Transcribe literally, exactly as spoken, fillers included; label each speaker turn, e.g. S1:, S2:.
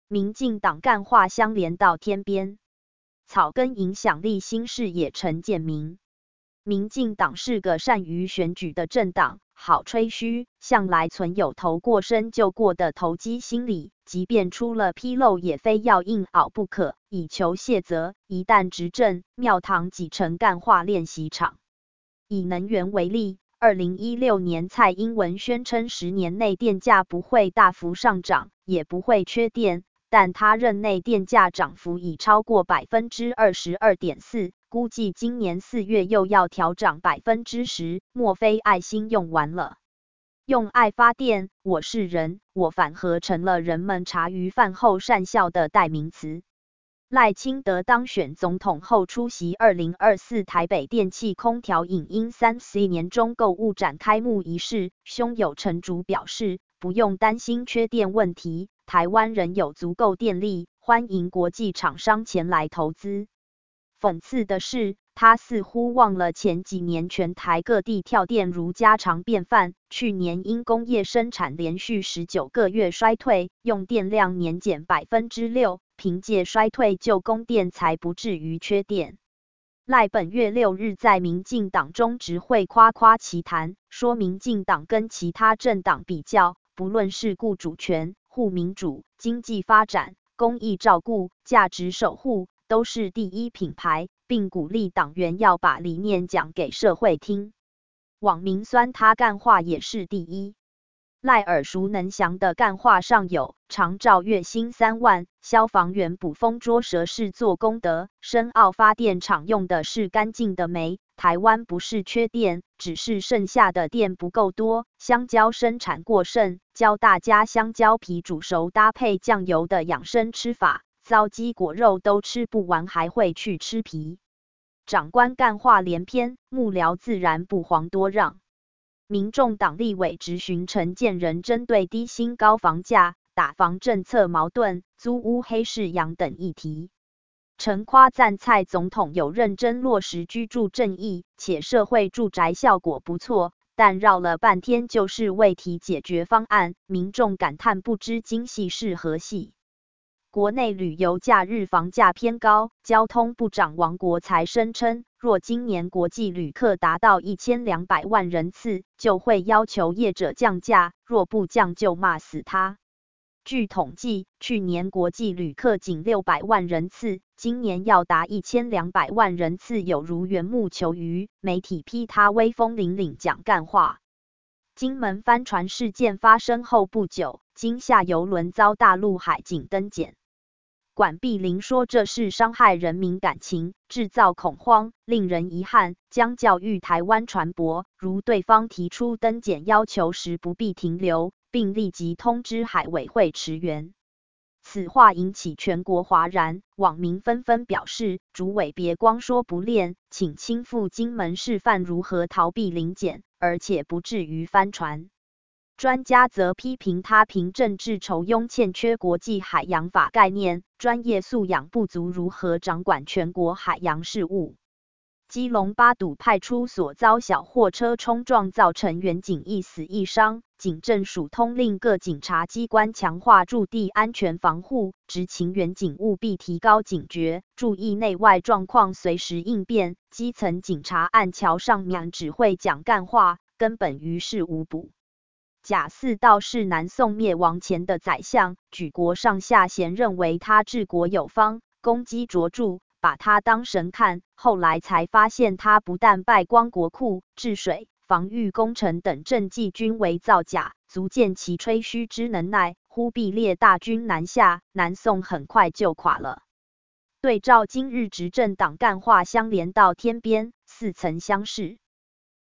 S1: 民进党干话相连到天边，草根影响力新视野陈建明。民进党是个善于选举的政党，好吹嘘，向来存有投过身就过的投机心理，即便出了纰漏也非要硬熬不可，以求卸责。一旦执政，庙堂几成干话练习场。以能源为例，二零一六年蔡英文宣称十年内电价不会大幅上涨，也不会缺电，但他任内电价涨幅已超过 百分之二十二点四， 估计今年四月又要调涨 百分之十， 莫非爱心用完了？用爱发电，我是人，我反而成了人们茶余饭后讪笑的代名词。赖清德当选总统后出席二零二四台北电气空调影音 三 C 年中购物展开幕仪式，胸有成竹表示，不用担心缺电问题，台湾仍有足够电力，欢迎国际厂商前来投资。讽刺的是，他似乎忘了前几年全台各地跳电如家常便饭，去年因工业生产连续十九个月衰退，用电量年减 百分之六， 凭借衰退救供电才不至于缺电。赖本月六日在民进党中执会夸夸其谈，说民进党跟其他政党比较，不论是顾主权、护民主、经济发展、公益照顾、价值守护，都是第一品牌，并鼓励党员要把理念讲给社会听。网民酸他干话也是第一。赖耳熟能详的干话上有长照月薪三万，消防员捕风捉蛇是做功德，深澳发电厂用的是干净的煤，台湾不是缺电，只是剩下的电不够多，香蕉生产过剩，教大家香蕉皮煮熟搭配酱油的养生吃法，糟鸡果肉都吃不完还会去吃皮。长官干话连篇，幕僚自然不遑多让。民众党立委质询陈建仁针对低薪高房价、打房政策矛盾、租屋黑市阳等议题，陈夸赞蔡总统有认真落实居住正义，且社会住宅效果不错，但绕了半天就是未提解决方案，民众感叹不知今夕是何夕。国内旅游假日房价偏高，交通部长王国材声称，若今年国际旅客达到一千两百万人次，就会要求业者降价，若不降就骂死他。据统计，去年国际旅客仅六百万人次，今年要达一千两百万人次，有如缘木求鱼。媒体批他威风凛凛讲干话。金门帆船事件发生后不久，金厦邮轮遭大陆海警登检。管碧玲说这是伤害人民感情，制造恐慌，令人遗憾，将教育台湾船舶，如对方提出登检要求时不必停留，并立即通知海委会驰援。此话引起全国哗然，网民纷纷表示，主委别光说不练，请亲赴金门示范如何逃避临检，而且不至于翻船。专家则批评他凭政治酬庸，欠缺国际海洋法概念，专业素养不足，如何掌管全国海洋事务。基隆八堵派出所遭小货车冲撞，造成员警一死一伤，警政署通令各警察机关强化驻地安全防护，执勤员警务必提高警觉，注意内外状况，随时应变。基层警察按桥上面只会讲干话，根本于事无补。贾似道是南宋灭亡前的宰相，举国上下咸认为他治国有方，功绩卓著，把他当神看，后来才发现他不但败光国库，治水、防御工程等政绩均为造假，足见其吹嘘之能耐。忽必烈大军南下，南宋很快就垮了。对照今日执政党干话相连到天边，似曾相识。